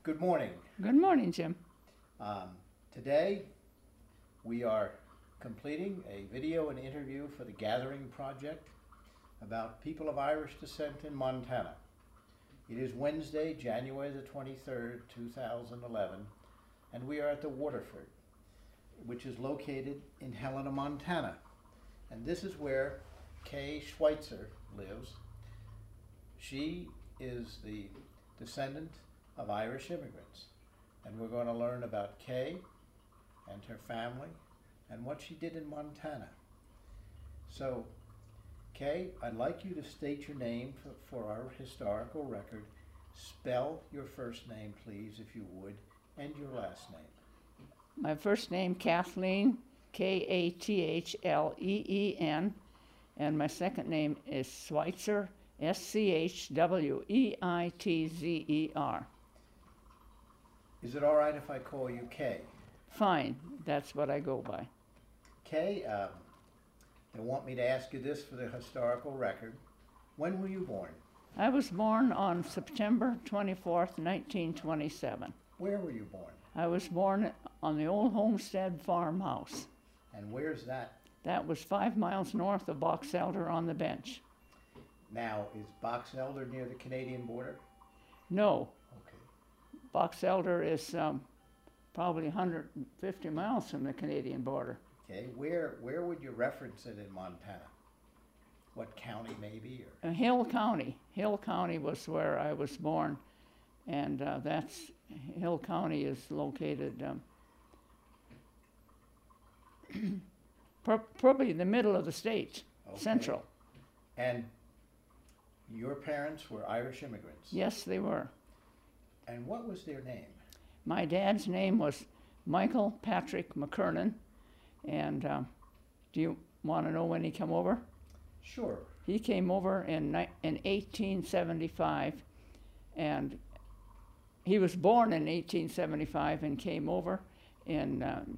Good morning. Good morning, Jim. Um, Today we are completing a video and interview for the Gathering Project about people of Irish descent in Montana. It is Wednesday, January the 23rd, 2011, and we are at the Waterford, which is located in Helena, Montana. And this is where Kay Schweitzer lives. She is the descendant of Irish immigrants. And we're going to learn about Kay and her family and what she did in Montana. So, Kay, I'd like you to state your name for our historical record. Spell your first name, please, if you would, and your last name. My first name, Kathleen, Kathleen, and my second name is Schweitzer, Schweitzer. Is it all right if I call you Kay? Fine, that's what I go by. Kay, they want me to ask you this for the historical record. When were you born? I was born on September 24th, 1927. Where were you born? I was born on the old Homestead farmhouse. And where's that? That was 5 miles north of Box Elder on the Bench. Now, is Box Elder near the Canadian border? No, Okay. Box Elder is probably 150 miles from the Canadian border. Okay, where would you reference it in Montana? What county maybe? Or? Hill County. Hill County was where I was born, and Hill County is located probably the middle of the state, Okay. central. And your parents were Irish immigrants? Yes, they were. And what was their name? My dad's name was Michael Patrick McKernan, and do you want to know when he came over? Sure. He came over in 1875, and he was born in 1875 and came over in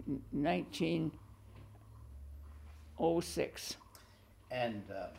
1906. And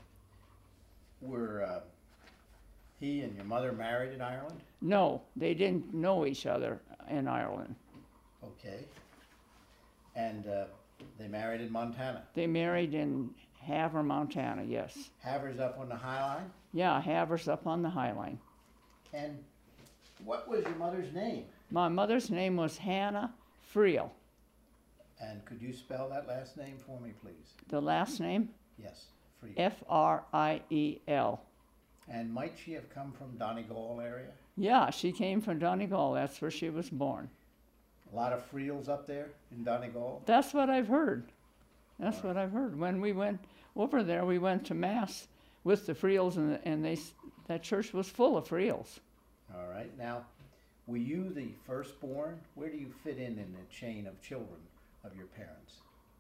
were he and your mother married in Ireland? No, they didn't know each other in Ireland. Okay. And they married in Montana? They married in Havre, Montana, yes. Havre's up on the High Line? Yeah, Havre's up on the High Line. And what was your mother's name? My mother's name was Hannah Friel. And could you spell that last name for me, please? The last name? Yes, Friel. Friel. And might she have come from Donegal area? Yeah, she came from Donegal. That's where she was born. A lot of Friels up there in Donegal? That's what I've heard. That's what I've heard. When we went over there, we went to Mass with the Friels, and that church was full of Friels. All right. Now, were you the firstborn? Where do you fit in the chain of children of your parents?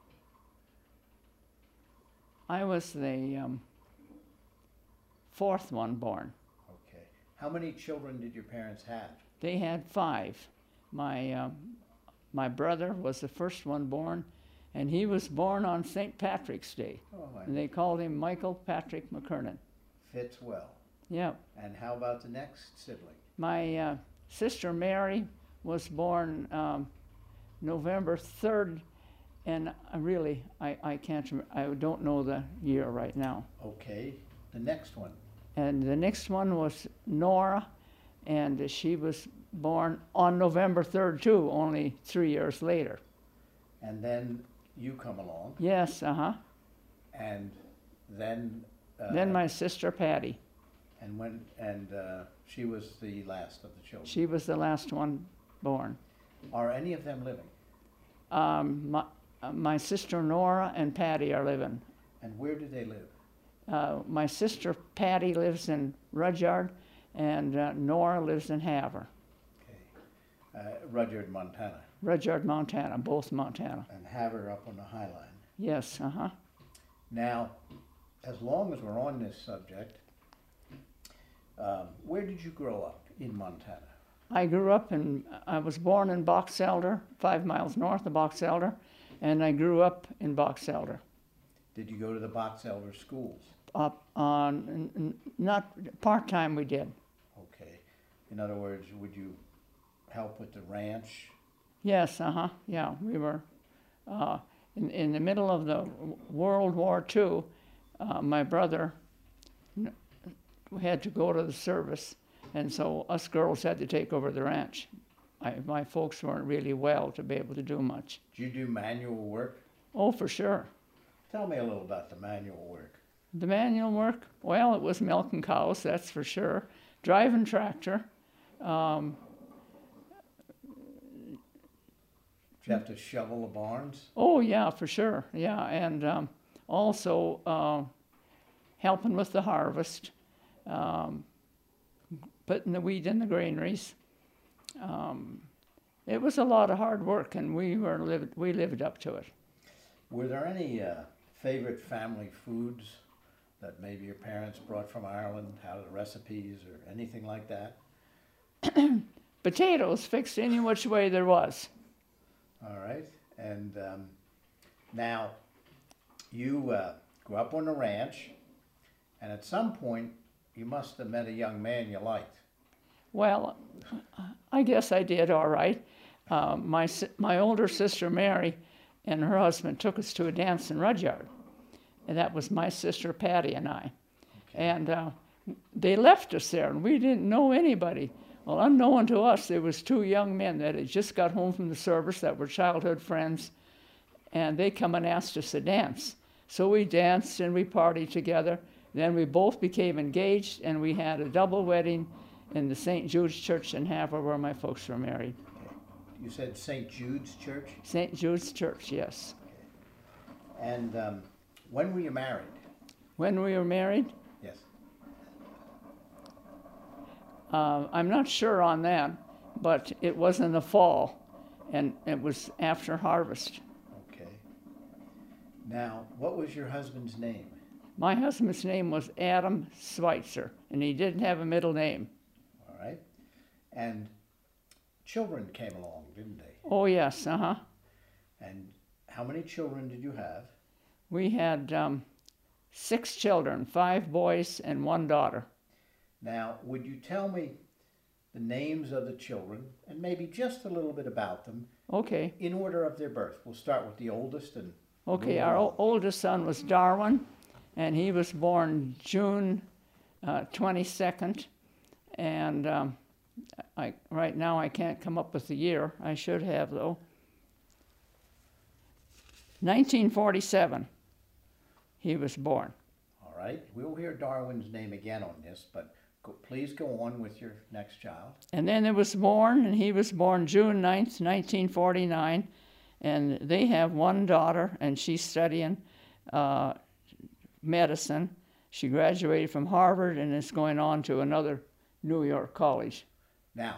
I was the fourth one born. Okay. How many children did your parents have? They had 5. My brother was the first one born, and he was born on St. Patrick's Day. Oh, And they called him Michael Patrick McKernan. fits well. Yeah. And how about the next sibling? My sister Mary was born November 3rd, and I can't remember, I don't know the year right now. Okay. The next one? And the next one was Nora, and she was born on November 3rd too, only 3 years later. And then you come along. Yes, And then? Then my sister Patty. And she was the last of the children. She was the last one born. Are any of them living? My sister Nora and Patty are living. And where do they live? My sister Patty lives in Rudyard, and Nora lives in Havre. Okay. Rudyard, Montana. Rudyard, Montana, both Montana. And Havre up on the High Line. Yes, Now, as long as we're on this subject, where did you grow up in Montana? I was born in Box Elder, 5 miles north of Box Elder, and I grew up in Box Elder. Did you go to the Box Elder schools? Not part-time we did. Okay. In other words, would you help with the ranch? Yes, yeah, we were, in the middle of the World War II, my brother had to go to the service, and so us girls had to take over the ranch. My folks weren't really well to be able to do much. Did you do manual work? Oh, for sure. Tell me a little about the manual work. The manual work, well, it was milking cows, that's for sure. Driving tractor. Did you have to shovel the barns? Oh, yeah, for sure, yeah, and also helping with the harvest, putting the wheat in the granaries. It was a lot of hard work, and we lived up to it. Were there any favorite family foods that maybe your parents brought from Ireland, how the recipes or anything like that? Potatoes fixed any which way there was. All right, and now you grew up on the ranch, and at some point you must have met a young man you liked. Well, I guess I did all right. My older sister Mary and her husband took us to a dance in Rudyard, and that was my sister Patty and I. Okay. And they left us there, and we didn't know anybody. Well, unknown to us, there was two young men that had just got home from the service that were childhood friends, and they come and asked us to dance. So we danced and we partied together. Then we both became engaged, and we had a double wedding in the St. Jude's Church in Havre, where my folks were married. Okay. You said St. Jude's Church? St. Jude's Church, yes. Okay. And when were you married? When we were married? Yes. I'm not sure on that, but it was in the fall, and it was after harvest. Okay. Now, what was your husband's name? My husband's name was Adam Schweitzer, and he didn't have a middle name. All right. And children came along, didn't they? Oh, yes, And how many children did you have? We had 6 children, 5 boys and 1 daughter. Now, would you tell me the names of the children and maybe just a little bit about them Okay, in order of their birth? We'll start with the oldest and okay. move Our along. oldest son was Darwin, and he was born June 22nd. And right now I can't come up with the year. I should have, though. 1947, he was born. All right. We'll hear Darwin's name again on this, but please go on with your next child. And then he was born June 9th, 1949, and they have 1 daughter, and she's studying medicine. She graduated from Harvard and is going on to another New York college. Now,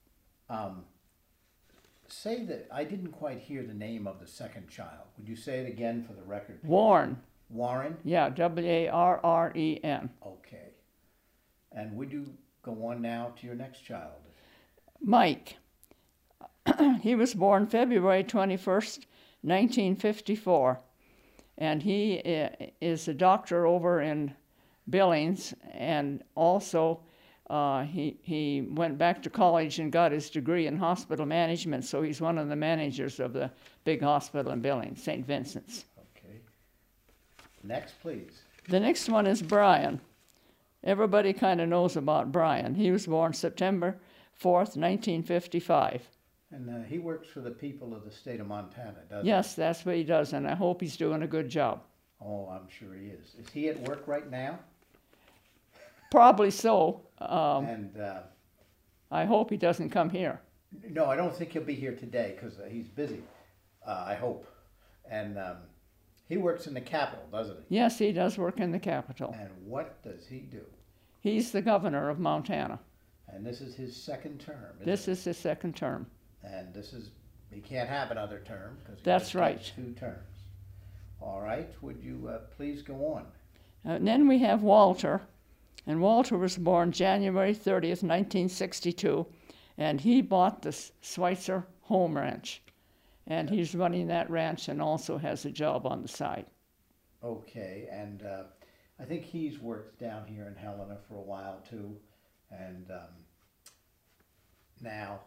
say that I didn't quite hear the name of the second child. Would you say it again for the record? Warren. Warren? Yeah, Warren. Okay. And would you go on now to your next child? Mike. He was born February 21st, 1954. And he is a doctor over in Billings, and also he went back to college and got his degree in hospital management, so he's one of the managers of the big hospital in Billings, St. Vincent's. Okay. Next, please. The next one is Brian. Everybody kind of knows about Brian. He was born September 4th, 1955. And he works for the people of the state of Montana, doesn't he? Yes, that's what he does, and I hope he's doing a good job. Oh, I'm sure he is. Is he at work right now? Probably so. And I hope he doesn't come here. no, I don't think he'll be here today because he's busy, I hope. And he works in the Capitol, doesn't he? Yes, he does work in the Capitol. And what does he do? He's the governor of Montana. And this is his second term. This is his second term. And he can't have another term because That's right. 2 terms. All right, would you please go on? And then we have Walter, and Walter was born January 30th, 1962, and he bought the Schweitzer Home Ranch, and he's running that ranch and also has a job on the side. Okay, and I think he's worked down here in Helena for a while too. And now,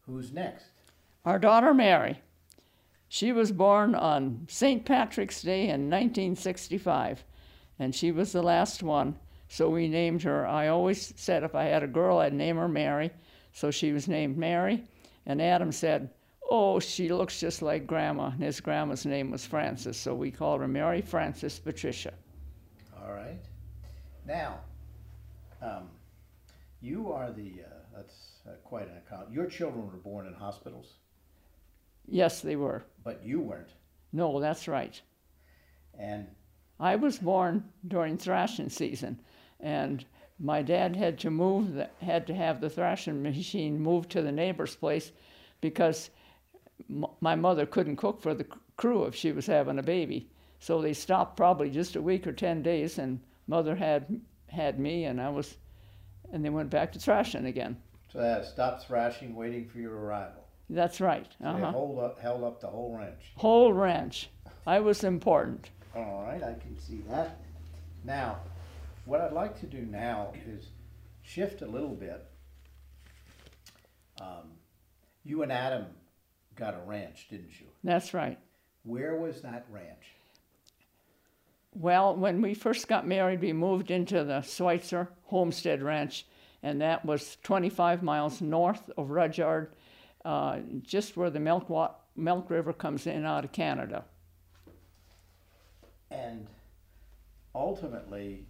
Who's next? Our daughter Mary. She was born on St. Patrick's Day in 1965, and she was the last one, so we named her. I always said if I had a girl, I'd name her Mary, so she was named Mary. And Adam said, oh, she looks just like Grandma, and his grandma's name was Frances, so we called her Mary Frances Patricia. All right. Now, you are that's quite an account. Your children were born in hospitals, Yes, they were. but you weren't. No, that's right. And I was born during thrashing season, and my dad had to have the thrashing machine moved to the neighbor's place because my mother couldn't cook for the crew if she was having a baby. So they stopped probably just a week or 10 days, and mother had me, and they went back to thrashing again. so they had to stop thrashing, waiting for your arrival. That's right. So they held up the whole ranch. Whole ranch. I was important. All right, I can see that. Now, what I'd like to do now is shift a little bit. You and Adam got a ranch, didn't you? That's right. Where was that ranch? Well, when we first got married, we moved into the Schweitzer Homestead Ranch, and that was 25 miles north of Rudyard, just where the Milk River comes in out of Canada. And ultimately,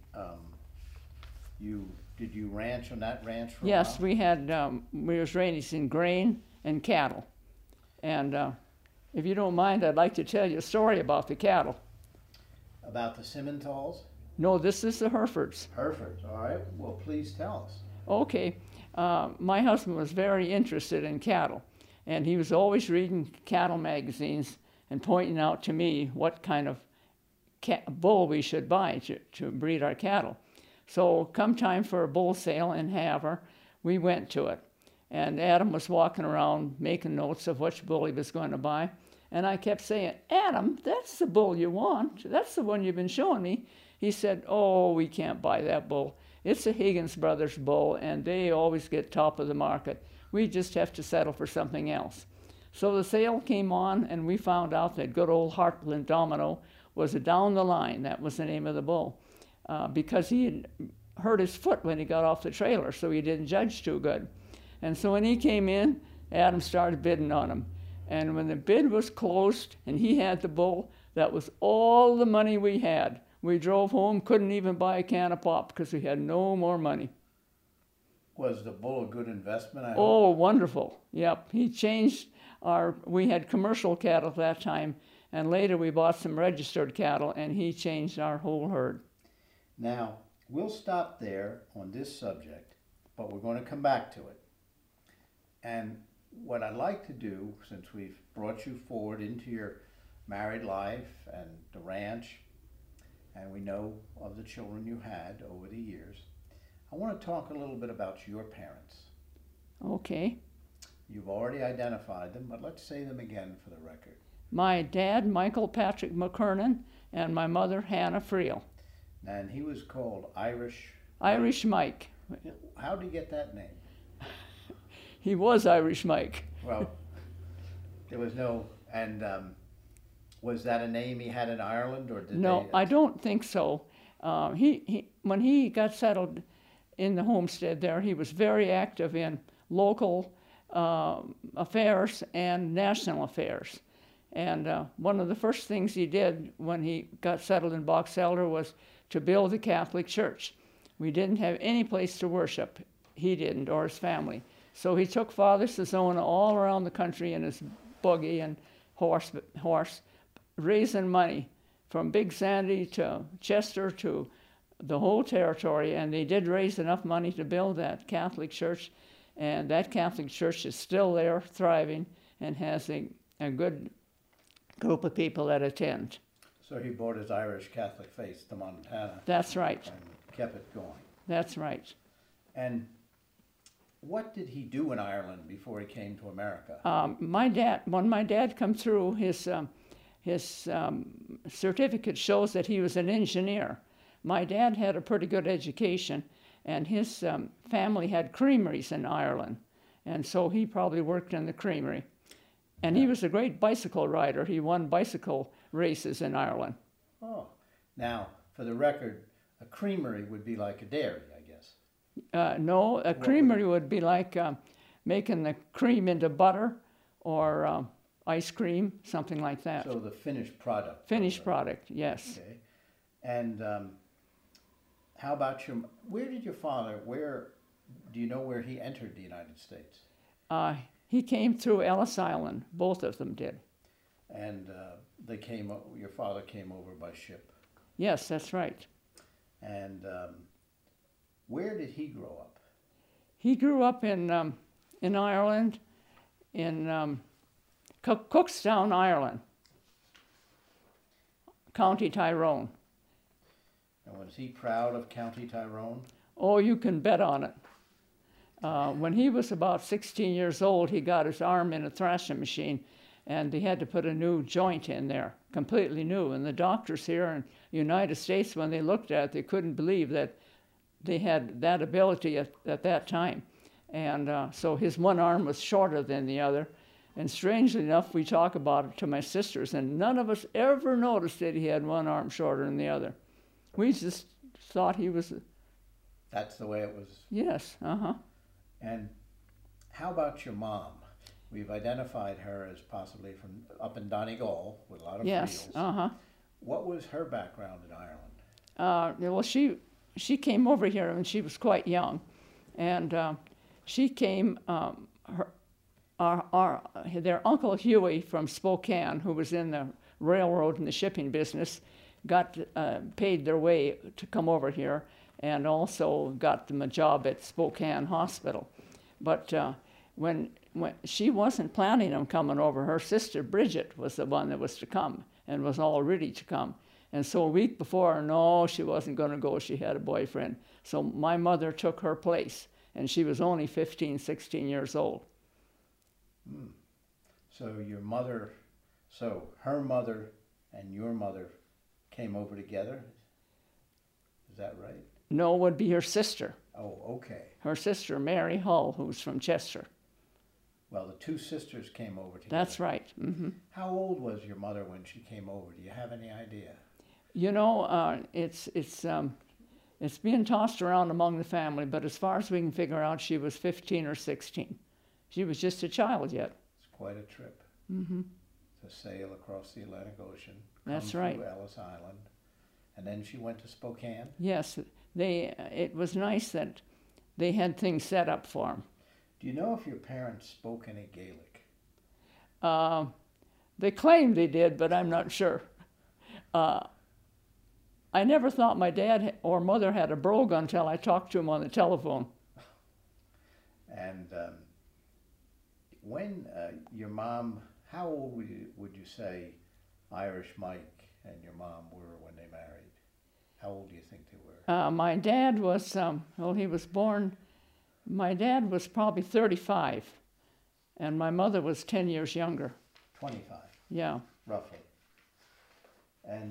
did you ranch on that ranch for a Yes, while? we was raising grain and cattle. And if you don't mind, I'd like to tell you a story about the cattle. About the Simmentals? No, this is the Herefords. Herefords, all right. Well, please tell us. Okay. My husband was very interested in cattle, and he was always reading cattle magazines and pointing out to me what kind of bull we should buy to breed our cattle. So come time for a bull sale in Havre, we went to it. And Adam was walking around making notes of which bull he was going to buy. And I kept saying, Adam, that's the bull you want. That's the one you've been showing me. He said, oh, we can't buy that bull. It's a Higgins Brothers bull, and they always get top of the market. We just have to settle for something else. So the sale came on, and we found out that good old Heartland Domino was a Down the Line. That was the name of the bull. Because he had hurt his foot when he got off the trailer, so he didn't judge too good. And so when he came in, Adam started bidding on him. And when the bid was closed and he had the bull, that was all the money we had. We drove home, couldn't even buy a can of pop because we had no more money. Was the bull a good investment? Oh, wonderful. Yep. He changed we had commercial cattle at that time, and later we bought some registered cattle, and he changed our whole herd. Now, we'll stop there on this subject, but we're going to come back to it. And what I'd like to do, since we've brought you forward into your married life and the ranch, and we know of the children you had over the years, I want to talk a little bit about your parents. Okay. You've already identified them, but let's say them again for the record. My dad, Michael Patrick McKernan, and my mother, Hannah Friel. And he was called Irish Mike. How did he get that name? He was Irish Mike. Well, there was no, and was that a name he had in Ireland, or did No, I don't think so. When he got settled in the homestead there, he was very active in local affairs and national affairs. And one of the first things he did when he got settled in Box Elder was to build a Catholic church. We didn't have any place to worship. He didn't, or his family. So he took Father Sazona all around the country in his buggy and horse, raising money from Big Sandy to Chester to the whole territory. And they did raise enough money to build that Catholic church. And that Catholic church is still there, thriving, and has a good group of people that attend. So he brought his Irish Catholic faith to Montana. That's right. And kept it going. That's right. And what did he do in Ireland before he came to America? When my dad come through, his certificate shows that he was an engineer. My dad had a pretty good education, and his family had creameries in Ireland. and so he probably worked in the creamery. And he was a great bicycle rider. He won bicycle races in Ireland. Oh, now, for the record, a creamery would be like a dairy, I guess. No, a creamery would be like making the cream into butter or ice cream, something like that. So the finished product. Finished product, yes. Okay. And how about where did your father, do you know where he entered the United States? He came through Ellis Island. Both of them did. And your father came over by ship. Yes, that's right. And where did he grow up? He grew up in Ireland, in Cookstown, Ireland, County Tyrone. And was he proud of County Tyrone? Oh, you can bet on it. When he was about 16 years old, he got his arm in a thrashing machine, and they had to put a new joint in there, completely new. And the doctors here in the United States, when they looked at it, they couldn't believe that they had that ability at that time. And so his one arm was shorter than the other. And strangely enough, we talk about it to my sisters, and none of us ever noticed that he had one arm shorter than the other. We just thought he was... That's the way it was? Yes, uh-huh. And how about your mom? We've identified her as possibly from up in Donegal with a lot of yes, fields. Uh-huh. What was her background in Ireland? Well, she came over here when she was quite young, and she came. Their Uncle Huey from Spokane, who was in the railroad and the shipping business, got paid their way to come over here, and also got them a job at Spokane Hospital. But when she wasn't planning on coming over, her sister Bridget was the one that was to come and was all ready to come. And so a week before, no, she wasn't going to go. She had a boyfriend. So my mother took her place, and she was only 15, 16 years old. Hmm. So her mother and your mother came over together? Is that right? No, it would be her sister. Oh, okay. Her sister, Mary Hull, who's from Chester. Well, the two sisters came over together. That's right. Mm-hmm. How old was your mother when she came over? Do you have any idea? You know, it's being tossed around among the family, but as far as we can figure out, she was 15 or 16. She was just a child yet. It's quite a trip. Mm-hmm. To sail across the Atlantic Ocean. That's come right. Through Ellis Island. And then she went to Spokane? Yes. It was nice that they had things set up for them. Do you know if your parents spoke any Gaelic? They claimed they did, but I'm not sure. I never thought my dad or mother had a brogue until I talked to him on the telephone. And when your mom, how old would you say Irish Mike and your mom were when they married? How old do you think they were? My dad was, he was born, my dad was probably 35, and my mother was 10 years younger. 25? Yeah. Roughly. And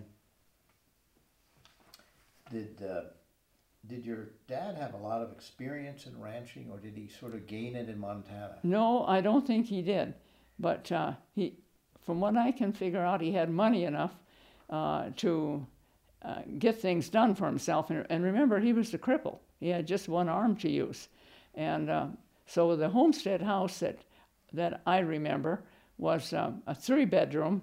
did your dad have a lot of experience in ranching, or did he sort of gain it in Montana? No, I don't think he did. But from what I can figure out, he had money enough to get things done for himself. And remember, he was a cripple. He had just one arm to use. And so the homestead house that I remember was a three-room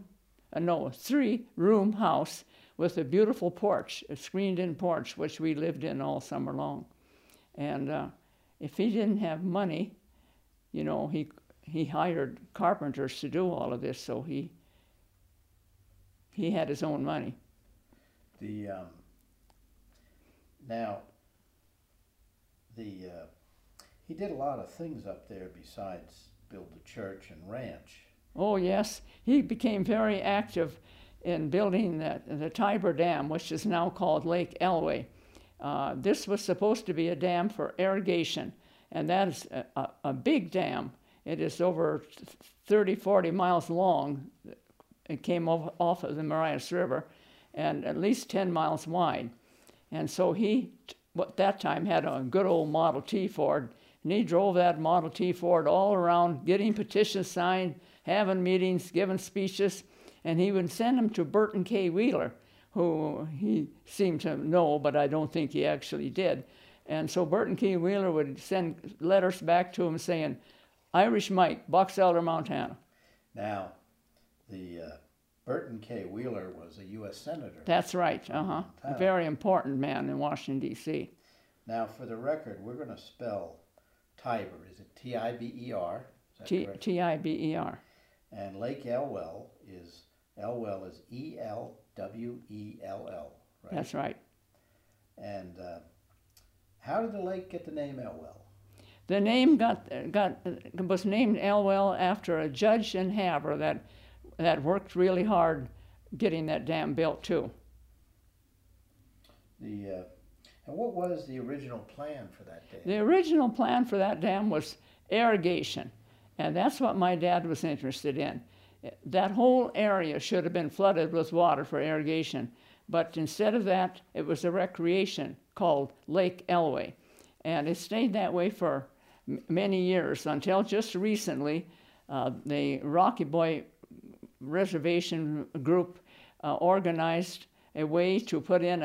house with a beautiful porch, a screened-in porch, which we lived in all summer long. And if he didn't have money, you know, he hired carpenters to do all of this, so he had his own money. He did a lot of things up there besides build the church and ranch. Oh yes, he became very active in building the Tiber Dam, which is now called Lake Elway. This was supposed to be a dam for irrigation, and that is a big dam. It is over 30, 40 miles long. It came off of the Marias River, and at least 10 miles wide. And so he, at that time, had a good old Model T Ford, And he drove that Model T Ford all around, getting petitions signed, having meetings, giving speeches, and he would send them to Burton K. Wheeler, who he seemed to know, but I don't think he actually did. And so Burton K. Wheeler would send letters back to him saying, Irish Mike, Box Elder, Montana. Now, the Burton K. Wheeler was a U.S. Senator. That's right, a very important man in Washington, D.C. Now, for the record, we're going to spell Tiber. Is it T-I-B-E-R? Is that correct? T-I-B-E-R. And Lake Elwell is E-L-W-E-L-L, right? That's right. And how did the lake get the name Elwell? The name was named Elwell after a judge in Havre that worked really hard getting that dam built too. And what was the original plan for that dam? The original plan for that dam was irrigation, and that's what my dad was interested in. That whole area should have been flooded with water for irrigation, but instead of that, it was a recreation called Lake Elway, and it stayed that way for many years until just recently the Rocky Boy Reservation group organized a way to put in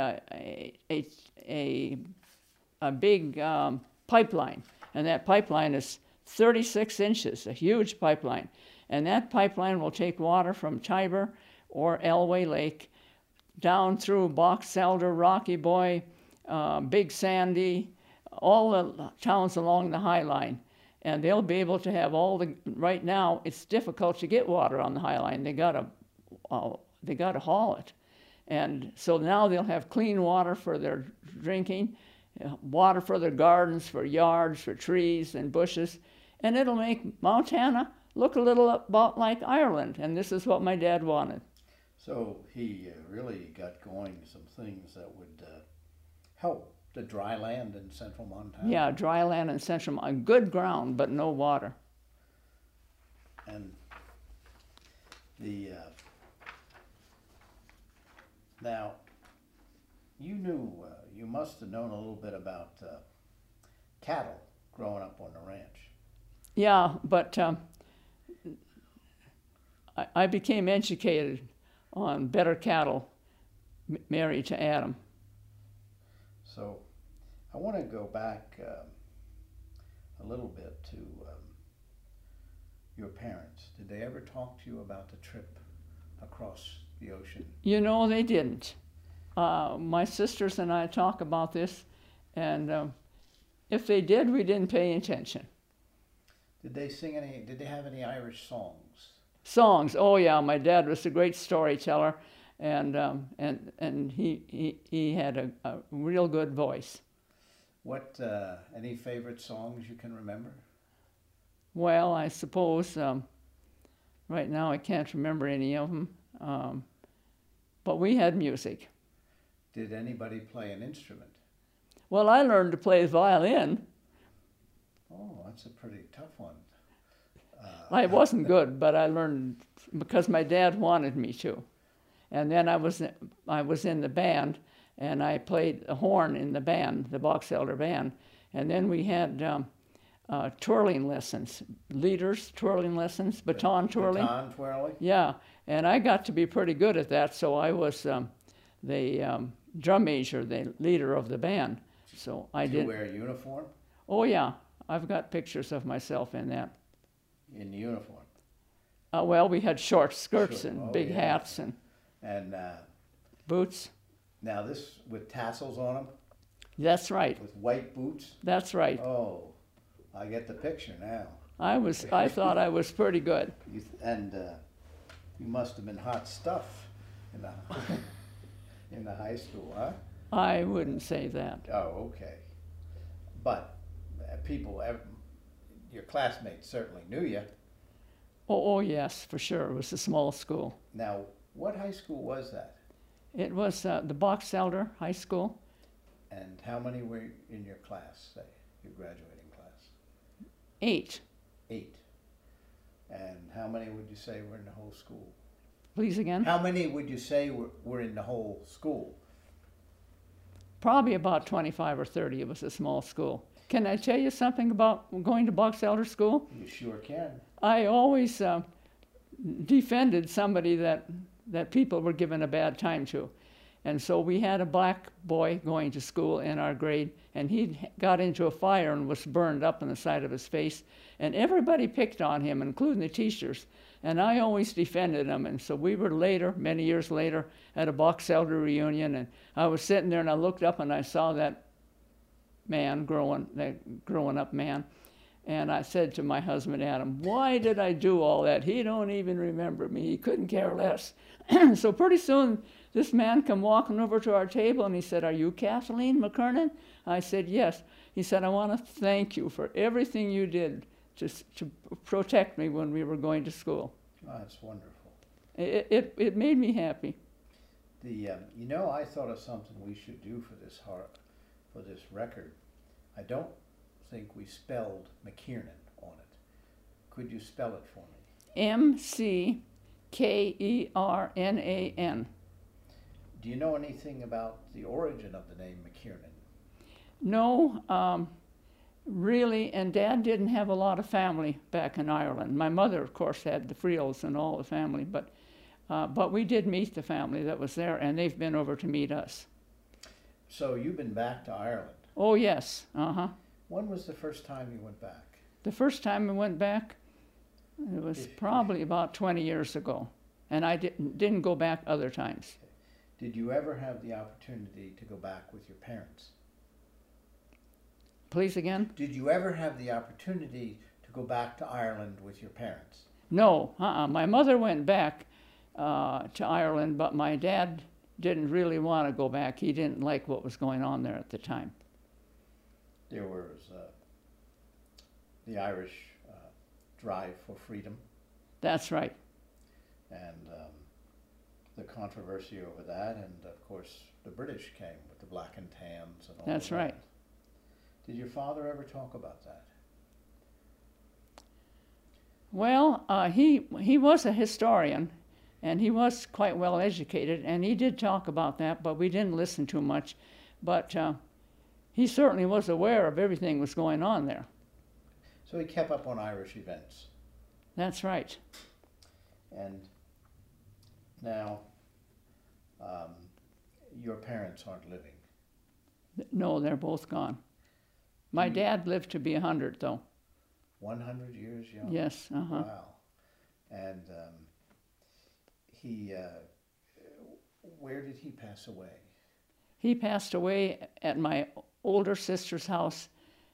a big pipeline, and that pipeline is 36 inches, a huge pipeline, and that pipeline will take water from Tiber or Elway Lake down through Box Elder, Rocky Boy, Big Sandy, all the towns along the High Line, and they'll be able to have all the. Right now, it's difficult to get water on the High Line. They gotta haul it, and so now they'll have clean water for their drinking, water for their gardens, for yards, for trees and bushes, and it'll make Montana look a little about like Ireland. And this is what my dad wanted. So he really got going some things that would help the dry land in central Montana. Yeah, dry land in central Montana, good ground, but no water. And the now, you knew, you must have known a little bit about cattle growing up on the ranch. Yeah, but I became educated on better cattle married to Adam. So I want to go back a little bit to your parents. Did they ever talk to you about the trip across the ocean? You know, they didn't. My sisters and I talk about this, and if they did, we didn't pay attention. Did they sing any, did they have any Irish songs? Songs, oh yeah, my dad was a great storyteller, and he had a real good voice. What, any favorite songs you can remember? Well, I suppose right now I can't remember any of them, but we had music. Did anybody play an instrument? Well, I learned to play violin. Oh, that's a pretty tough one. I wasn't good, but I learned because my dad wanted me to. And then I was in the band, and I played a horn in the band, the Box Elder band. And then we had twirling lessons, leaders, twirling lessons, baton twirling. Baton twirling? Yeah, and I got to be pretty good at that, so I was the drum major, the leader of the band. So I did. Did you wear a uniform? Oh yeah, I've got pictures of myself in that. In uniform? Well, we had short skirts Sure. and Oh, big yeah. hats and And boots. now this with tassels on them, That's right. with white boots. That's right. Oh, I get the picture now. I thought I was pretty good. You must have been hot stuff in the in the high school, huh? I wouldn't say that. Oh, okay. But your classmates certainly knew you. Oh yes, for sure. It was a small school. Now, what high school was that? It was the Box Elder High School. And how many were in your class, say, your graduating class? 8. 8. And how many would you say were in the whole school? Please again? How many would you say were in the whole school? Probably about 25 or 30. It was a small school. Can I tell you something about going to Box Elder School? You sure can. I always defended somebody that people were giving a bad time to. And so we had a black boy going to school in our grade, and he got into a fire and was burned up on the side of his face. And everybody picked on him, including the teachers. And I always defended him. And so we were later, many years later, at a Box Elder reunion, and I was sitting there and I looked up and I saw that growing up man. And I said to my husband, Adam, why did I do all that? He don't even remember me. He couldn't care less. So pretty soon, this man come walking over to our table, and he said, are you Kathleen McKernan? I said, yes. He said, I want to thank you for everything you did to protect me when we were going to school. Oh, that's wonderful. It made me happy. You know, I thought of something we should do for this record. I don't think we spelled McKiernan on it. Could you spell it for me? McKernan. Do you know anything about the origin of the name McKiernan? No, really, and Dad didn't have a lot of family back in Ireland. My mother, of course, had the Friels and all the family, but we did meet the family that was there, and they've been over to meet us. So you've been back to Ireland? Oh, yes. Uh-huh. When was the first time you went back? The first time I went back, it was probably about 20 years ago, and I didn't go back other times. Did you ever have the opportunity to go back with your parents? Please again? Did you ever have the opportunity to go back to Ireland with your parents? No. My mother went back to Ireland, but my dad didn't really want to go back. He didn't like what was going on there at the time. There was the Irish drive for freedom. That's right. And the controversy over that, and of course the British came with the black and tans and all That's that. right. Did your father ever talk about that? Well, he was a historian, and he was quite well educated, and he did talk about that, but we didn't listen too much. But he certainly was aware of everything that was going on there. So he kept up on Irish events. That's right. And now your parents aren't living. No, they're both gone. My dad lived to be 100, though. 100 years young? Yes, uh-huh. Wow. And where did he pass away? He passed away at my older sister's house.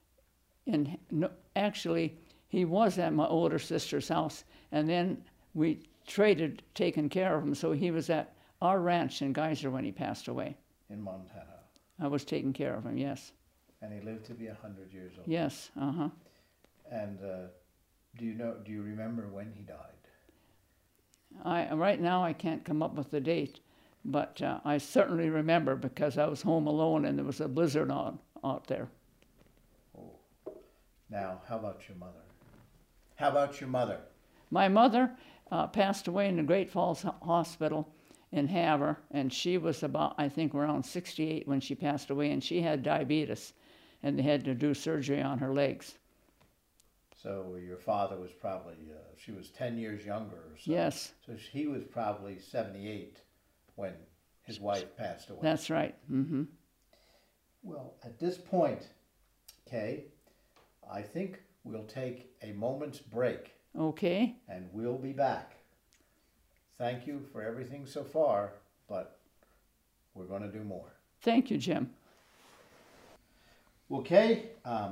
Actually, he was at my older sister's house, and then we traded taking care of him, so he was at our ranch in Geyser when he passed away. In Montana? I was taking care of him, yes. And he lived to be 100 years old? Yes, uh-huh. And do you remember when he died? Right now I can't come up with the date, but I certainly remember because I was home alone and there was a blizzard out there. Oh. Now, how about your mother? How about your mother? My mother passed away in the Great Falls Hospital in Havre, and she was about, I think, around 68 when she passed away, and she had diabetes, and they had to do surgery on her legs. So your father was probably, she was 10 years younger or so. Yes. So he was probably 78 when his wife passed away. That's right. Mm-hmm. Well, at this point, Kay, I think we'll take a moment's break. Okay. And we'll be back. Thank you for everything so far, but we're going to do more. Thank you, Jim. Well, Kay,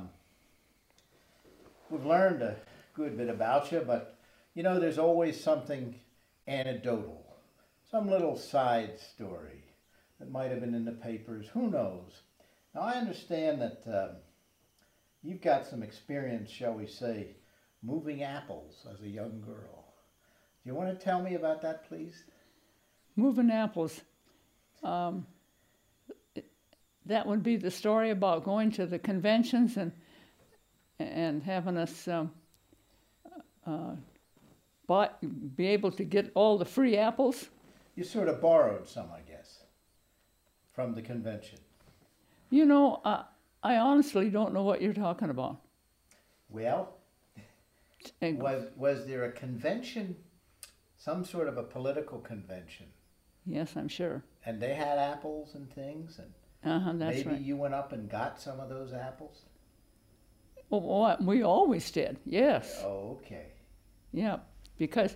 we've learned a good bit about you, but you know, there's always something anecdotal, some little side story that might have been in the papers. Who knows? Now, I understand that you've got some experience, shall we say, moving apples as a young girl. Do you want to tell me about that, please? Moving apples. That would be the story about going to the conventions and having us be able to get all the free apples. You sort of borrowed some, I guess, from the convention. You know, I honestly don't know what you're talking about. Well, And- was there a convention, some sort of a political convention, yes, I'm sure. and they had apples and things, and That's maybe right. you went up and got some of those apples? Well, we always did. Yes. Oh, okay. Yeah, because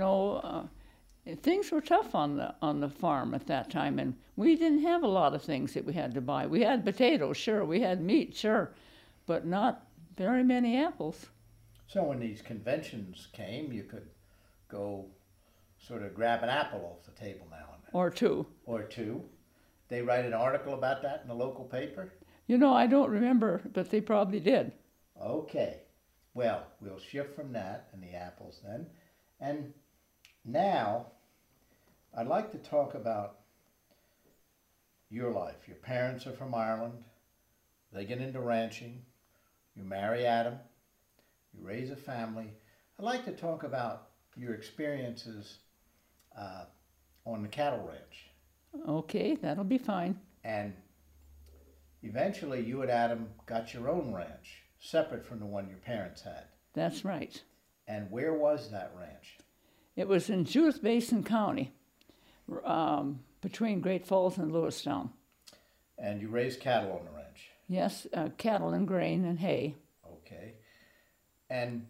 things were tough on the farm at that time, and we didn't have a lot of things that we had to buy. We had potatoes, sure. We had meat, sure, but not very many apples. So when these conventions came, you could go sort of grab an apple off the table now and then. Or two. Or two. They write an article about that in the local paper? I don't remember, but they probably did. Okay. Well, we'll shift from that and the apples then. And now, I'd like to talk about your life. Your parents are from Ireland. They get into ranching. You marry Adam. You raise a family. I'd like to talk about your experiences on the cattle ranch. Okay, that'll be fine. And eventually you and Adam got your own ranch, separate from the one your parents had. That's right. And where was that ranch? It was in Judith Basin County, between Great Falls and Lewistown. And you raised cattle on the ranch? Yes, cattle and grain and hay. Okay. And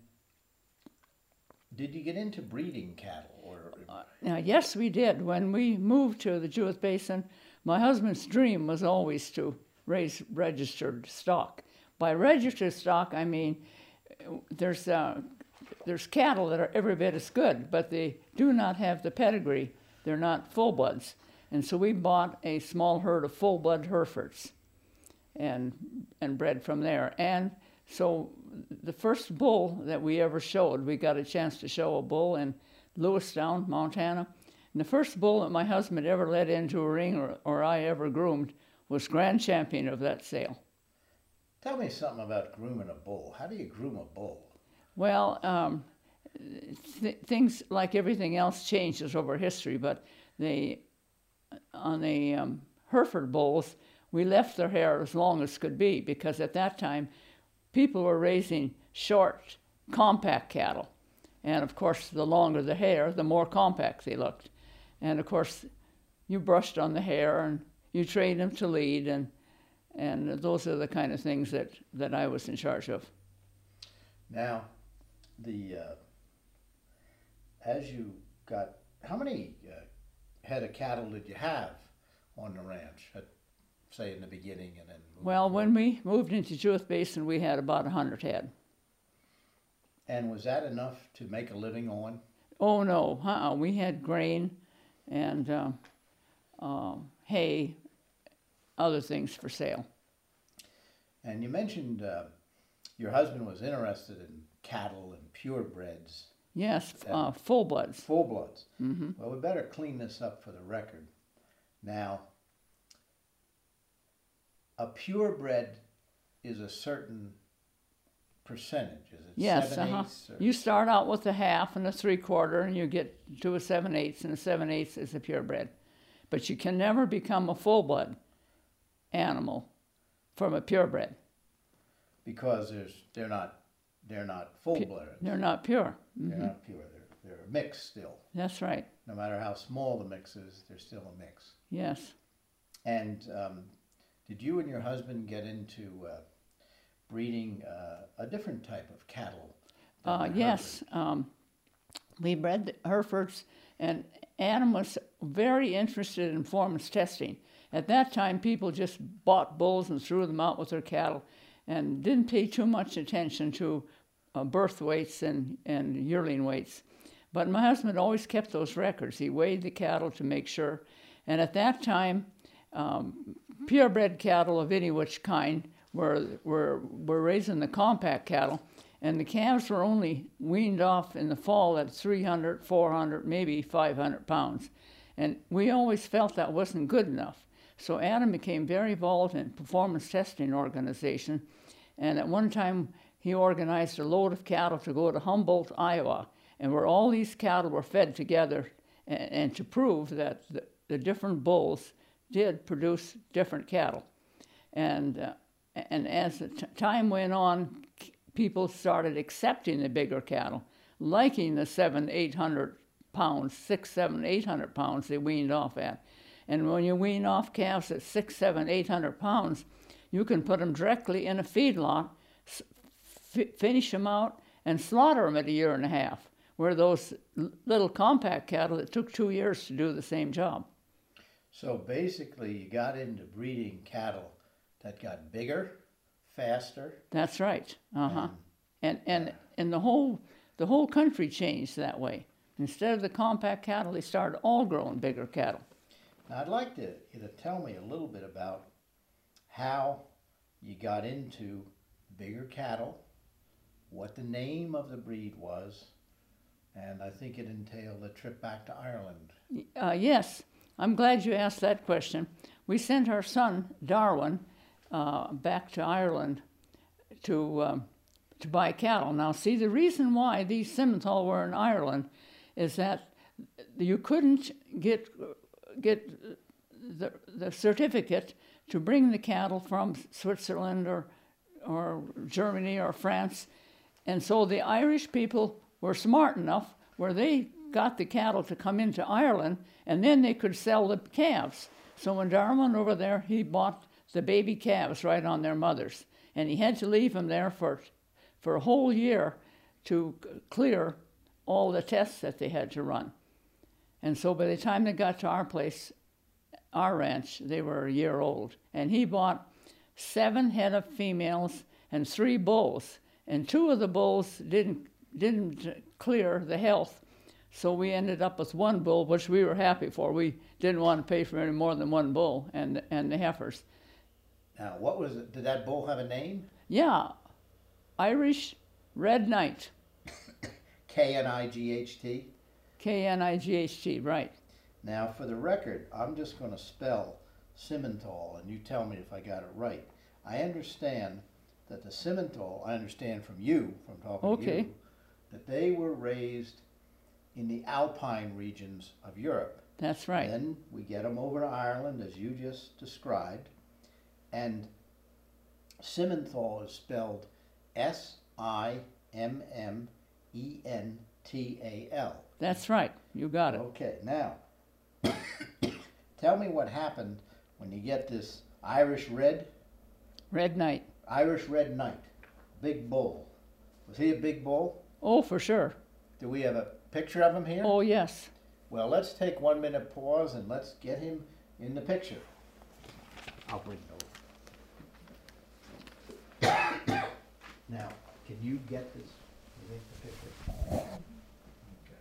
did you get into breeding cattle? Yes, we did. When we moved to the Judith Basin, my husband's dream was always to raise registered stock. By registered stock, I mean there's cattle that are every bit as good, but they do not have the pedigree. They're not full-bloods. And so we bought a small herd of full-blood Herefords and bred from there. And so the first bull that we ever showed, we got a chance to show a bull in Lewistown, Montana. And the first bull that my husband ever led into a ring or I ever groomed was grand champion of that sale. Tell me something about grooming a bull. How do you groom a bull? Well, things like everything else changes over history, but on the Hereford bulls, we left their hair as long as could be, because at that time, people were raising short, compact cattle. And of course, the longer the hair, the more compact they looked. And of course, you brushed on the hair and you trained them to lead, and those are the kind of things that I was in charge of. Now, as you got, how many head of cattle did you have on the ranch, say in the beginning and then? Well, when we moved into Judith Basin, we had about 100 head. And was that enough to make a living on? Oh no, we had grain and hay, other things for sale. And you mentioned your husband was interested in cattle and purebreds. Yes, full-bloods. Full-bloods. Mm-hmm. Well, we better clean this up for the record. Now, a purebred is a certain percentage, is it? Yes, 7/8? You start out with a half and a 3/4, and you get to a 7/8, and a 7/8 is a purebred. But you can never become a full-blood animal from a purebred. Because they're not full-blooded. They're not pure. Mm-hmm. They're not pure. They're a mix still. That's right. No matter how small the mix is, they're still a mix. Yes. And did you and your husband get into breeding a different type of cattle? Yes. We bred the Herefords, and Adam was very interested in performance testing. At that time, people just bought bulls and threw them out with their cattle and didn't pay too much attention to birth weights and yearling weights. But my husband always kept those records. He weighed the cattle to make sure. And at that time, purebred cattle of any which kind were raising the compact cattle, and the calves were only weaned off in the fall at 300, 400, maybe 500 pounds. And we always felt that wasn't good enough. So Adam became very involved in performance testing organization, and at one time he organized a load of cattle to go to Humboldt, Iowa, and where all these cattle were fed together, and to prove that the different bulls did produce different cattle. And And as the time went on, people started accepting the bigger cattle, liking the 700-800 pounds, 600-700-800 pounds they weaned off at. And when you wean off calves at 600-700-800 pounds, you can put them directly in a feedlot, finish them out, and slaughter them at 1.5 years, where those little compact cattle, it took 2 years to do the same job. So basically, you got into breeding cattle that got bigger, faster. That's right. And the whole country changed that way. Instead of the compact cattle, they started all growing bigger cattle. Now, I'd like you to tell me a little bit about how you got into bigger cattle, what the name of the breed was, and I think it entailed a trip back to Ireland. Yes, I'm glad you asked that question. We sent our son, Darwin, back to Ireland to buy cattle. Now, see, the reason why these Simmental were in Ireland is that you couldn't get the certificate to bring the cattle from Switzerland or Germany or France. And so the Irish people were smart enough where they got the cattle to come into Ireland, and then they could sell the calves. So when Darwin over there, he bought the baby calves right on their mothers. And he had to leave them there for a whole year to clear all the tests that they had to run. And so by the time they got to our place, our ranch, they were 1 year old. And he bought 7 head of females and 3 bulls. And 2 of the bulls didn't clear the health. So we ended up with 1 bull, which we were happy for. We didn't want to pay for any more than 1 bull and the heifers. Now, what was it? Did that bull have a name? Yeah, Irish Red Knight. K-N-I-G-H-T? K-N-I-G-H-T, right. Now, for the record, I'm just going to spell Simmental, and you tell me if I got it right. I understand that the Simmental, I understand from you, from talking to you, that they were raised in the alpine regions of Europe. That's right. Then we get them over to Ireland, as you just described, and Simmental is spelled S-I-M-M-E-N-T-A-L. That's right. You got it. Okay, now, tell me what happened when you get this Irish Red Knight. Irish Red Knight, big bull. Was he a big bull? Oh, for sure. Do we have a picture of him here? Oh, yes. Well, let's take 1 minute pause and let's get him in the picture. I'll bring it over. Now, can you get this? You make the picture. Okay.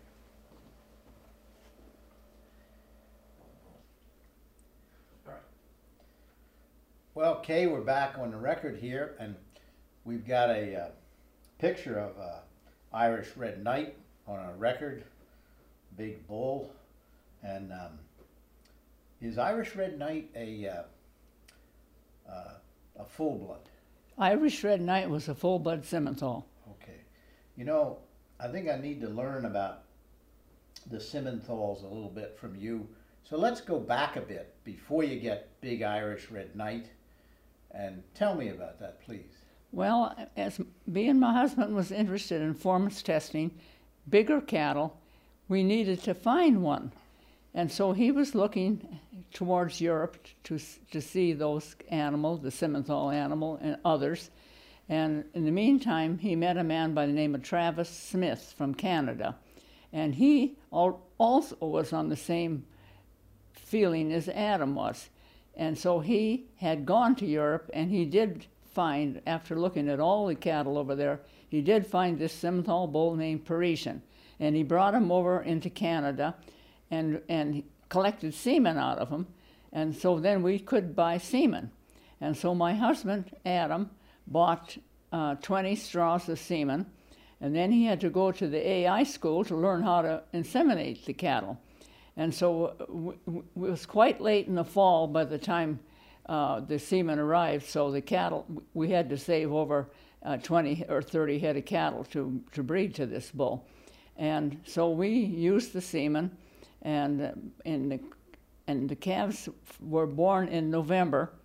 All right. Well, Kay, we're back on the record here, and we've got a picture of Irish Red Knight on our record, big bull, and is Irish Red Knight a full blood? Irish Red Knight was a full-blood Simmental. Okay. You know, I think I need to learn about the Simmentals a little bit from you. So let's go back a bit before you get big Irish Red Knight, and tell me about that, please. Well, as being my husband was interested in performance testing, bigger cattle, we needed to find one. And so he was looking towards Europe to see those animals, the Simmental animal and others. And in the meantime, he met a man by the name of Travis Smith from Canada. And he also was on the same feeling as Adam was. And so he had gone to Europe, and he did find, after looking at all the cattle over there, he did find this Simmental bull named Parisian. And he brought him over into Canada and collected semen out of him. And so then we could buy semen. And so my husband, Adam, bought 20 straws of semen, and then he had to go to the AI school to learn how to inseminate the cattle. And so it was quite late in the fall by the time the semen arrived, so the cattle, we had to save over 20 or 30 head of cattle to breed to this bull. And so we used the semen, and the calves were born in November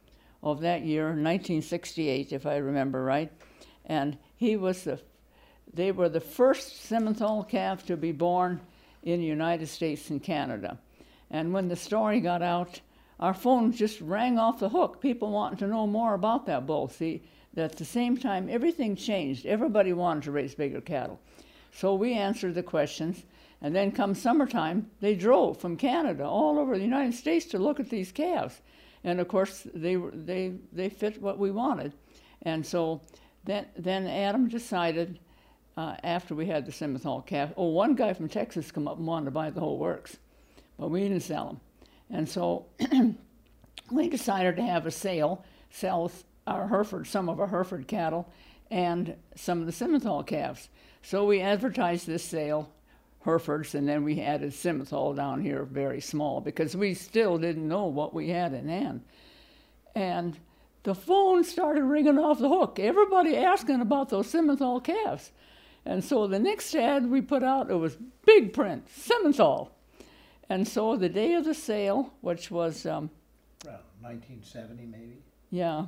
of that year, 1968, if I remember right. And they were the first Simmenthal calf to be born in the United States and Canada. And when the story got out, our phones just rang off the hook. People wanting to know more about that bull. See, at the same time, everything changed. Everybody wanted to raise bigger cattle. So we answered the questions. And then come summertime, they drove from Canada all over the United States to look at these calves. And of course, they fit what we wanted. And so then Adam decided, after we had the Simmenthal calf, one guy from Texas come up and wanted to buy the whole works, but we didn't sell them. And so we decided to have a sale, sell our Hereford, some of our Hereford cattle, and some of the Simmenthal calves. So we advertised this sale, Herefords, and then we added Simmenthal down here, very small, because we still didn't know what we had in hand. And the phone started ringing off the hook. Everybody asking about those Simmenthal calves. And so the next ad we put out, it was big print, Simmenthal. And so the day of the sale, which was... around 1970, maybe? Yeah.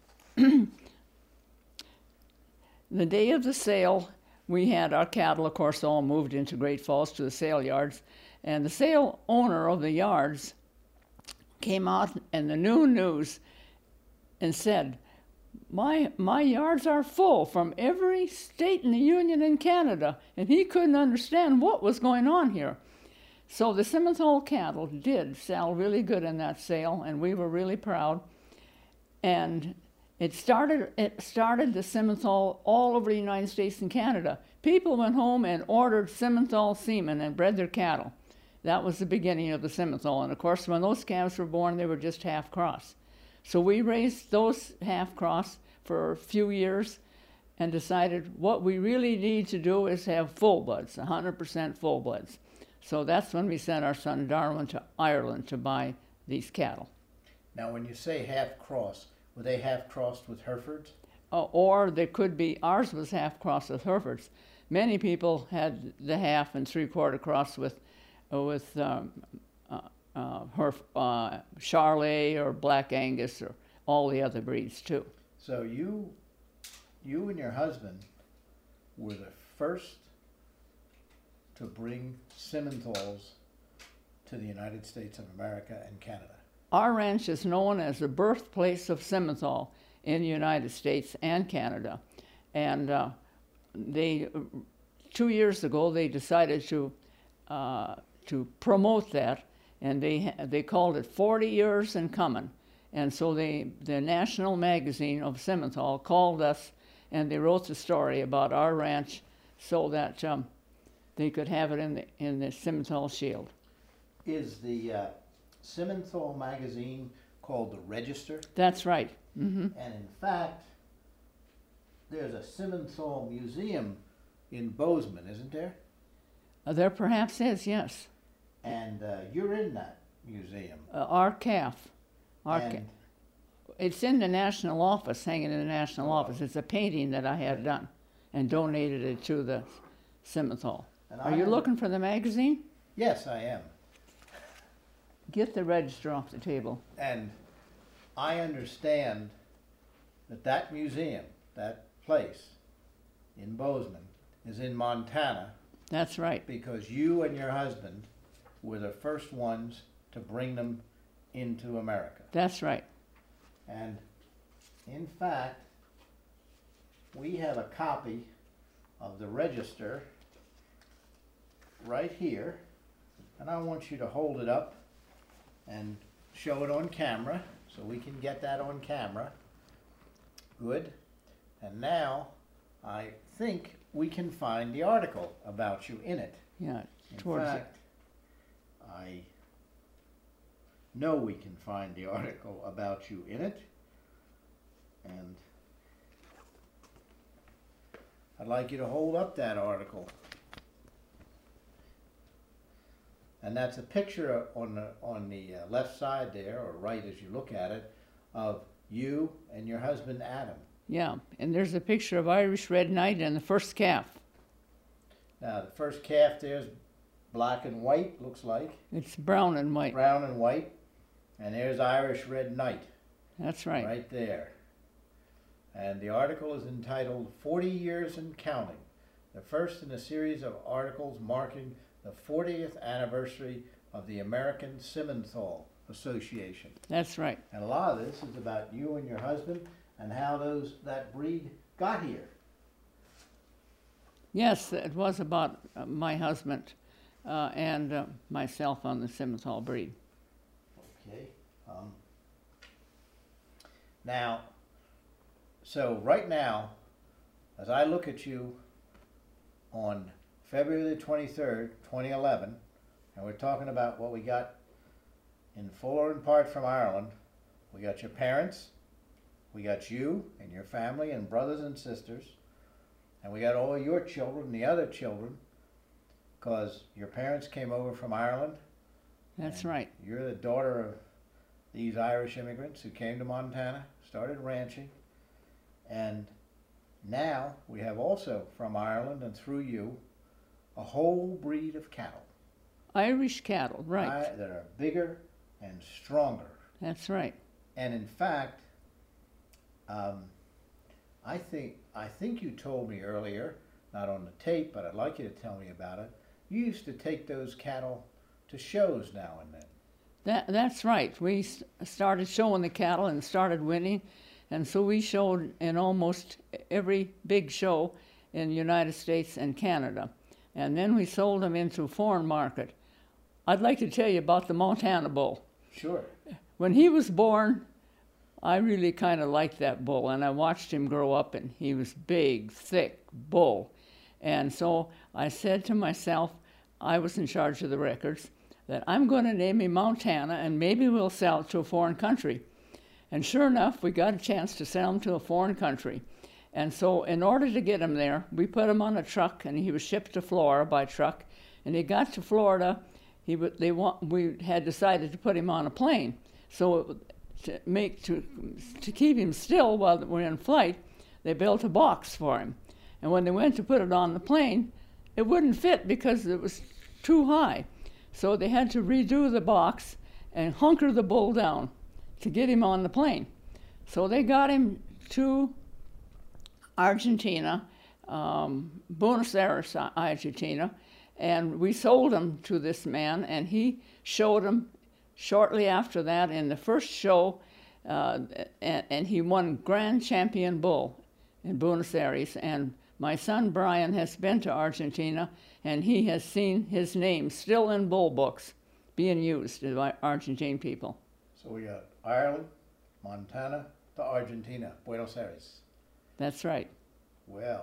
The day of the sale, we had our cattle, of course, all moved into Great Falls to the sale yards. And the sale owner of the yards came out in the noon news and said, my yards are full from every state in the Union and Canada. And he couldn't understand what was going on here. So the Simmenthal cattle did sell really good in that sale, and we were really proud. And it started the Simmenthal all over the United States and Canada. People went home and ordered Simmenthal semen and bred their cattle. That was the beginning of the Simmenthal. And of course, when those calves were born, they were just half-cross. So we raised those half-cross for a few years and decided what we really need to do is have full-bloods, 100% full-bloods. So that's when we sent our son Darwin to Ireland to buy these cattle. Now, when you say half-cross, were they half-crossed with Herefords? Or they could be, ours was half-crossed with Herefords. Many people had the half and three-quarter cross with Charolais or Black Angus or all the other breeds too. So you and your husband were the first to bring Simmenthals to the United States of America and Canada. Our ranch is known as the birthplace of Simmenthal in the United States and Canada. And 2 years ago, they decided to promote that, and they called it 40 Years and Comin'. And so the National Magazine of Simmenthal called us, and they wrote the story about our ranch so that they could have it in the Simmenthal Shield. Is the Simmenthal magazine called The Register? That's right. Mm-hmm. And in fact, there's a Simmenthal museum in Bozeman, isn't there? There perhaps is, yes. And you're in that museum. Our calf. It's in the national office, hanging in the national office. It's a painting that I had done and donated it to the Simmenthal. Are you looking for the magazine? Yes, I am. Get the register off the table. And I understand that museum, that place in Bozeman, is in Montana. That's right. Because you and your husband were the first ones to bring them into America. That's right. And in fact, we have a copy of the Register right here, and I want you to hold it up and show it on camera so we can get that on camera. Good. And now I think we can find the article about you in it. Yeah, In fact, I know we can find the article about you in it, and I'd like you to hold up that article. And that's a picture on the left side there, or right as you look at it, of you and your husband Adam. Yeah, and there's a picture of Irish Red Knight and the first calf. Now the first calf there's black and white, looks like. It's brown and white. Brown and white. And there's Irish Red Knight. That's right. Right there. And the article is entitled 40 Years and Counting, the first in a series of articles marking the 40th anniversary of the American Simmenthal Association. That's right. And a lot of this is about you and your husband and how that breed got here. Yes, it was about my husband and myself on the Simmenthal breed. Okay. Now, so right now, as I look at you on February the 23rd, 2011, and we're talking about what we got in full or in part from Ireland. We got your parents, we got you and your family and brothers and sisters, and we got all your children, the other children, because your parents came over from Ireland. That's right. You're the daughter of these Irish immigrants who came to Montana, started ranching, and now we have also from Ireland and through you a whole breed of cattle. Irish cattle, right. That are bigger and stronger. That's right. And in fact, I think you told me earlier, not on the tape, but I'd like you to tell me about it. You used to take those cattle to shows now and then. That's right. We started showing the cattle and started winning, and so we showed in almost every big show in the United States and Canada. And then we sold them into a foreign market. I'd like to tell you about the Montana bull. Sure. When he was born, I really kind of liked that bull, and I watched him grow up, and he was big, thick bull. And so I said to myself, I was in charge of the records, that I'm going to name him Montana, and maybe we'll sell it to a foreign country. And sure enough, we got a chance to sell him to a foreign country. And so in order to get him there, we put him on a truck, and he was shipped to Florida by truck. And he got to Florida, we had decided to put him on a plane. So to keep him still while we're in flight, they built a box for him. And when they went to put it on the plane, it wouldn't fit because it was too high. So they had to redo the box and hunker the bull down to get him on the plane. So they got him to Argentina, Buenos Aires, Argentina, and we sold him to this man, and he showed him shortly after that in the first show, and he won Grand Champion Bull in Buenos Aires. And my son Brian has been to Argentina, and he has seen his name still in bull books being used by Argentine people. So we got Ireland, Montana to Argentina, Buenos Aires. That's right. Well,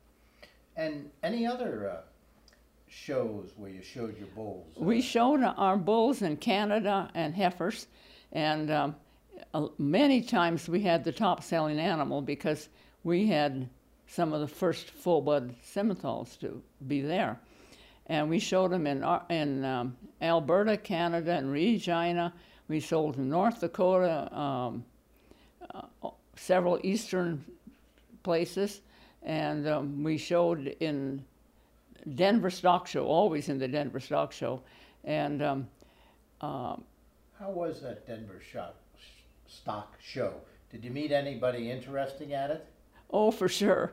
and any other shows where you showed your bulls? We showed our bulls in Canada and heifers, and many times we had the top-selling animal because we had some of the first full-blood Simmenthals to be there. And we showed them in Alberta, Canada, and Regina. We sold in North Dakota, several eastern places, and we showed in Denver Stock Show, always in the Denver Stock Show. And how was that Denver Stock Show? Did you meet anybody interesting at it? Oh, for sure.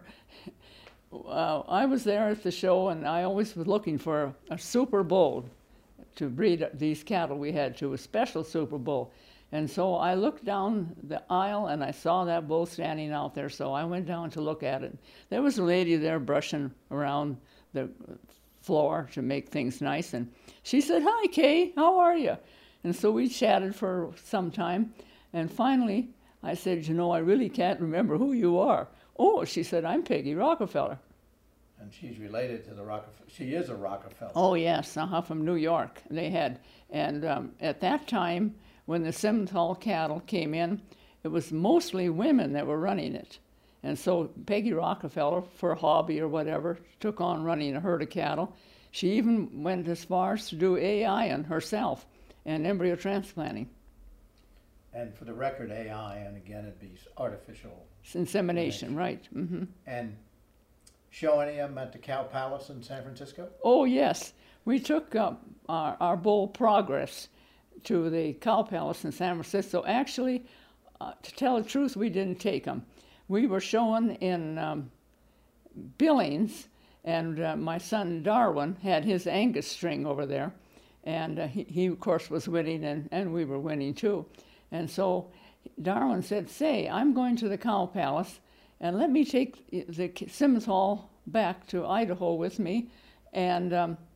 I was there at the show, and I always was looking for a super bull to breed these cattle we had to, a special super bull. And so I looked down the aisle, and I saw that bull standing out there, so I went down to look at it. There was a lady there brushing around the floor to make things nice, and she said, "Hi, Kay, how are you?" And so we chatted for some time, and finally I said, "You know, I really can't remember who you are." "Oh," she said, "I'm Peggy Rockefeller." And she's related to the Rockefeller. She is a Rockefeller. Oh, yes, from New York they had. And at that time, when the Simmenthal cattle came in, it was mostly women that were running it. And so Peggy Rockefeller, for a hobby or whatever, took on running a herd of cattle. She even went as far as to do AI on herself and embryo transplanting. And for the record, AI, and again, it'd be artificial insemination, right. Mm-hmm. And show any of them at the Cow Palace in San Francisco? Oh, yes. We took our bull Progress to the Cow Palace in San Francisco. Actually, to tell the truth, we didn't take them. We were showing in Billings, and my son Darwin had his Angus string over there, and he of course was winning, and we were winning too. And so Darwin said, "Say, I'm going to the Cow Palace, and let me take the Simmons Hall back to Idaho with me, and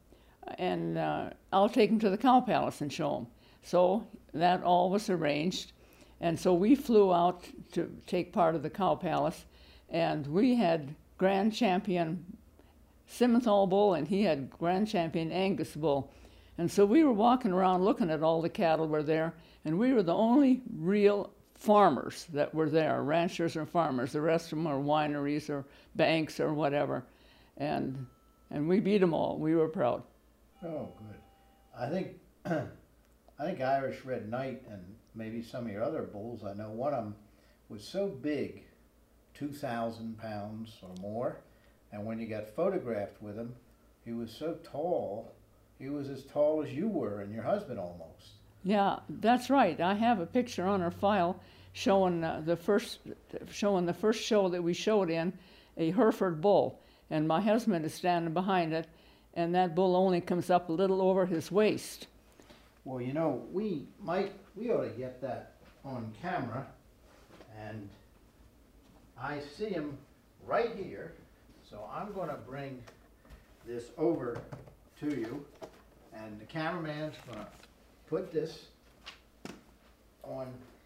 I'll take him to the Cow Palace and show him." So that all was arranged, and so we flew out to take part of the Cow Palace, and we had Grand Champion Simmons Hall bull, and he had Grand Champion Angus bull. And so we were walking around looking at all the cattle were there, and we were the only real farmers that were there, ranchers or farmers. The rest of them were wineries or banks or whatever. And we beat them all. We were proud. Oh, good. I think I think Irish Red Knight and maybe some of your other bulls, I know one of them was so big, 2,000 pounds or more, and when you got photographed with him, he was so tall, he was as tall as you were and your husband almost. Yeah, that's right. I have a picture on our file showing the first show that we showed in, a Hereford bull, and my husband is standing behind it, and that bull only comes up a little over his waist. Well, you know, we ought to get that on camera, and I see him right here, so I'm going to bring this over to you, and the cameraman's going to put this on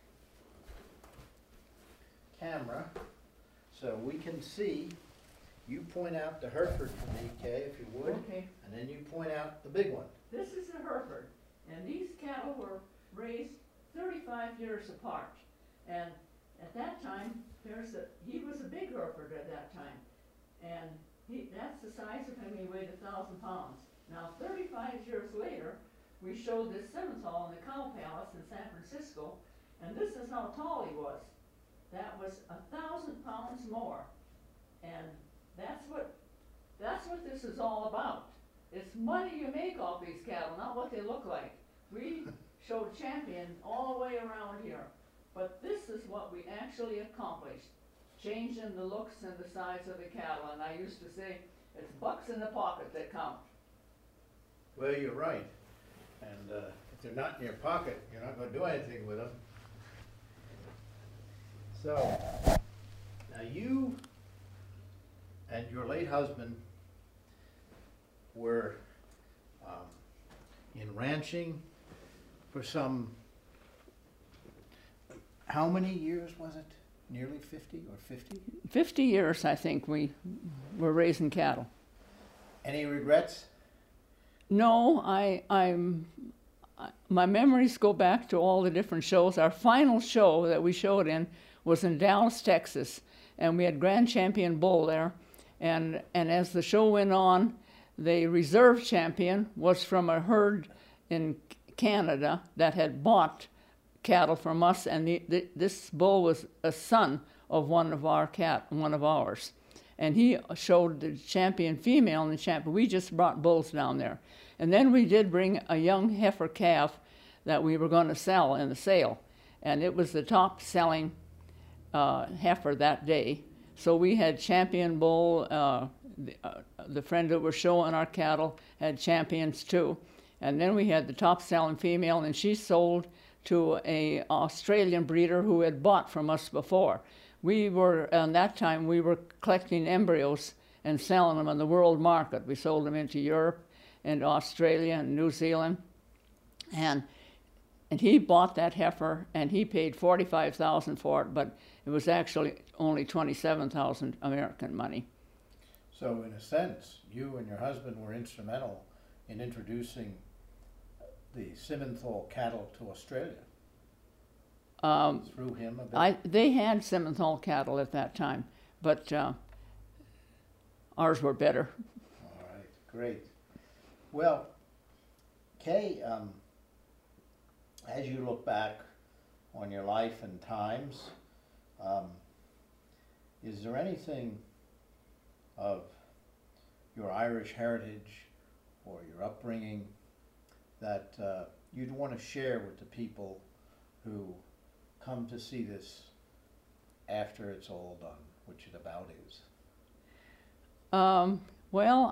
camera so we can see. You point out the Hereford for me, Kay, if you would. Okay. And then you point out the big one. This is a Hereford, and these cattle were raised 35 years apart. And at that time, he was a big Hereford at that time, and that's the size of him. He weighed 1,000 pounds. Now, 35 years later, we showed this Simmons Hall in the Cow Palace in San Francisco, and this is how tall he was. That was 1,000 pounds more, and that's what this is all about. It's money you make off these cattle, not what they look like. We showed Champion all the way around here, but this is what we actually accomplished, changing the looks and the size of the cattle. And I used to say, it's bucks in the pocket that count. Well, you're right. And if they're not in your pocket, you're not going to do anything with them. So, now you and your late husband were in ranching for some, how many years was it? Nearly 50 or 50? 50 years, I think, we were raising cattle. Any regrets? No, my memories go back to all the different shows. Our final show that we showed in was in Dallas, Texas, and we had Grand Champion bull there. And as the show went on, the reserve champion was from a herd in Canada that had bought cattle from us, and this bull was a son of one of ours. And he showed the champion female and the champion. We just brought bulls down there. And then we did bring a young heifer calf that we were going to sell in the sale. And it was the top selling heifer that day. So we had champion bull, the friend that was showing our cattle had champions too. And then we had the top selling female, and she sold to a Australian breeder who had bought from us before. We were, at that time, we were collecting embryos and selling them on the world market. We sold them into Europe and Australia and New Zealand. And he bought that heifer, and he paid $45,000 for it, but it was actually only $27,000 American money. So in a sense, you and your husband were instrumental in introducing the Simmenthal cattle to Australia. Through him a bit? They had Simmenthal cattle at that time, but ours were better. All right, great. Well, Kay, as you look back on your life and times, is there anything of your Irish heritage or your upbringing that you'd want to share with the people who come to see this after it's all done, which it about is? Well,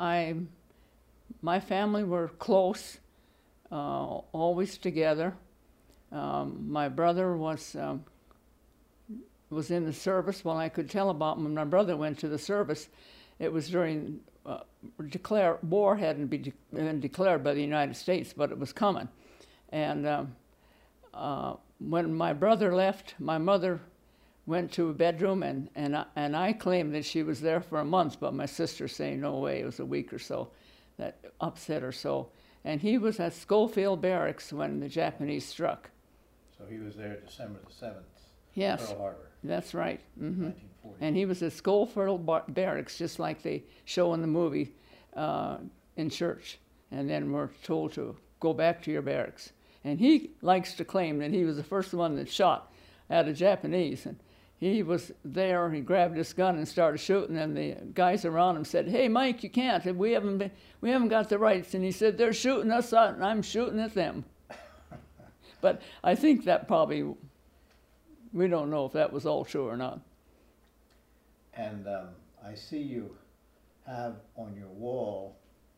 my family were close, always together. My brother was in the service. Well, I could tell about when my brother went to the service. It was during war hadn't been declared by the United States, but it was coming. And when my brother left, my mother went to a bedroom, and I claimed that she was there for a month, but my sister saying no way, it was a week or so. That upset her so. And he was at Schofield Barracks when the Japanese struck. So he was there December the 7th, Yes, Pearl Harbor, that's right. 1940. And he was at Schofield Barracks, just like they show in the movie, in church. And then we're told to go back to your barracks. And he likes to claim that he was the first one that shot at a Japanese. And he was there, he grabbed his gun and started shooting, and the guys around him said, "Hey, Mike, you can't. We haven't got the rights." And he said, "They're shooting us out, and I'm shooting at them." But I think that probably, we don't know if that was all true or not. And I see you have on your wall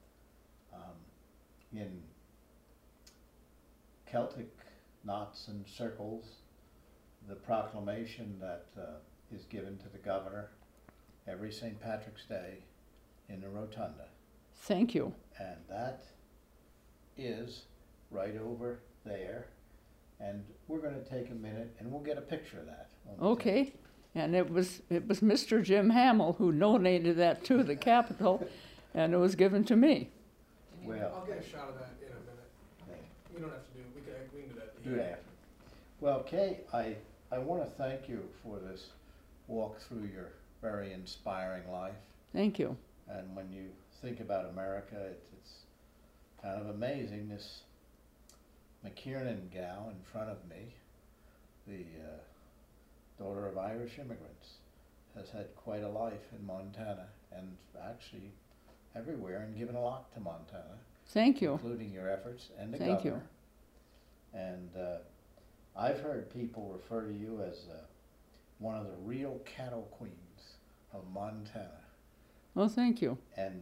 in Celtic knots and circles the proclamation that is given to the governor every St. Patrick's Day in the rotunda. Thank you. And that is right over there. And we're going to take a minute and we'll get a picture of that. Okay. And it was Mr. Jim Hamill who donated that to the Capitol, and it was given to me. Well, I'll get a shot of that in a minute. We don't have to do, we can do that. do that. Well, Kay, I want to thank you for this walk through your very inspiring life. Thank you. And when you think about America, it's kind of amazing. This McKiernan gal in front of me, the daughter of Irish immigrants, has had quite a life in Montana and actually everywhere, and given a lot to Montana. Thank you. Including your efforts and the Thank governor. You. And I've heard people refer to you as one of the real cattle queens of Montana. Well, thank you. And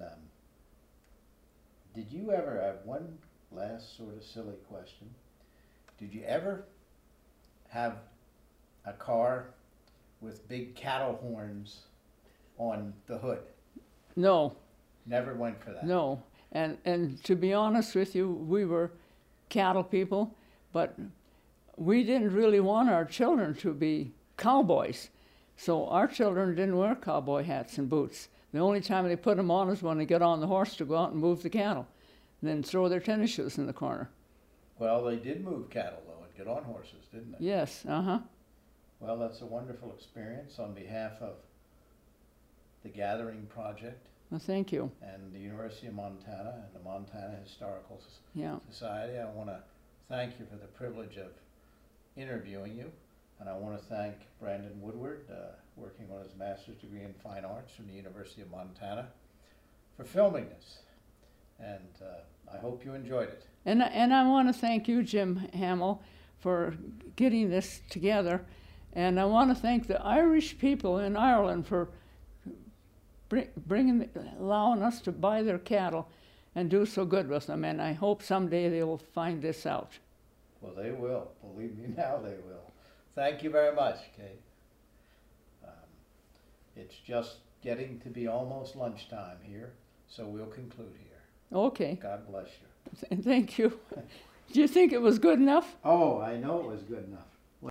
did you ever, have one last sort of silly question, did you ever have a car with big cattle horns on the hood? No. Never went for that? No. And to be honest with you, we were cattle people, but we didn't really want our children to be cowboys. So our children didn't wear cowboy hats and boots. The only time they put them on is when they get on the horse to go out and move the cattle, and then throw their tennis shoes in the corner. Well, they did move cattle, though, and get on horses, didn't they? Yes, Well, that's a wonderful experience on behalf of the Gathering Project. Well, thank you. And the University of Montana and the Montana Historical Society. I want to thank you for the privilege of interviewing you. And I want to thank Brandon Woodward, working on his master's degree in fine arts from the University of Montana, for filming this. And I hope you enjoyed it. And I want to thank you, Jim Hamill, for getting this together. And I want to thank the Irish people in Ireland for allowing us to buy their cattle and do so good with them. And I hope someday they will find this out. Well, they will. Believe me now, they will. Thank you very much, Kate. It's just getting to be almost lunchtime here, so we'll conclude here. Okay. God bless you. Thank you. Do you think it was good enough? Oh, I know it was good enough.